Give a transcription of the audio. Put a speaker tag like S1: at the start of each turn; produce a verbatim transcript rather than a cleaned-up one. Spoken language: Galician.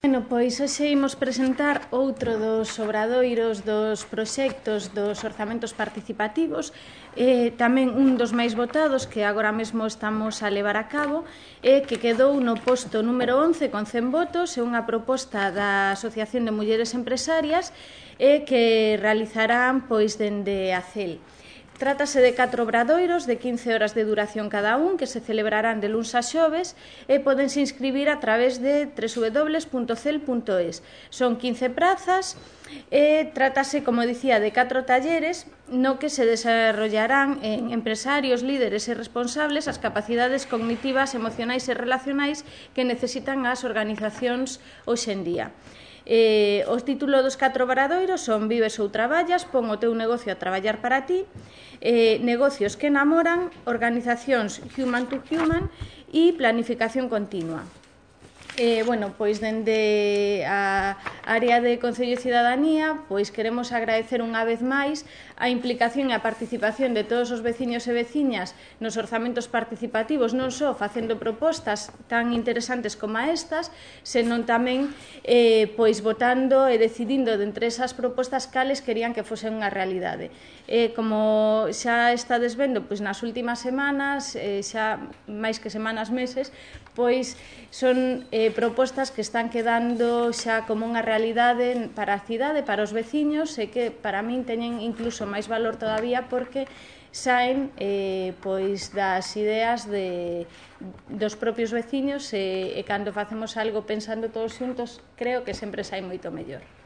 S1: Bueno, pois hoxe imos presentar outro dos obradoiros dos proxectos dos orzamentos participativos, eh, tamén un dos máis votados que agora mesmo estamos a levar a cabo, e eh, que quedou no posto número once con cen votos, é unha proposta da Asociación de Mulleres Empresarias e eh, que realizarán pois dende a C E L. Trátase de catro obradoiros de quince horas de duración cada un que se celebrarán de luns a xoves e podense inscribir a través de w w w punto cel punto es. Son quince prazas e trátase, como dicía, de catro talleres no que se desarrollarán en empresarios, líderes e responsables as capacidades cognitivas, emocionais e relacionais que necesitan as organizacións hoxe en día. Eh, o título dos catro obradoiros son Vives ou traballas, pon o teu negocio a traballar para ti, eh, negocios que enamoran, organizacións human to human e planificación continua. Eh, bueno, pois dende a área de Concello e Cidadanía, pois queremos agradecer unha vez máis a implicación e a participación de todos os veciños e veciñas nos orzamentos participativos, non só facendo propostas tan interesantes como estas, senón tamén eh, pois votando e decidindo de entre esas propostas cales querían que fosen unha realidade. Eh, como xa estades vendo pois nas últimas semanas, eh, xa máis que semanas, meses, pois son eh, propostas que están quedando xa como unha realidade para a cidade, para os veciños, e que para min teñen incluso máis valor todavía porque saen eh, pois das ideas de, dos propios veciños e, e cando facemos algo pensando todos xuntos, creo que sempre sai moito mellor.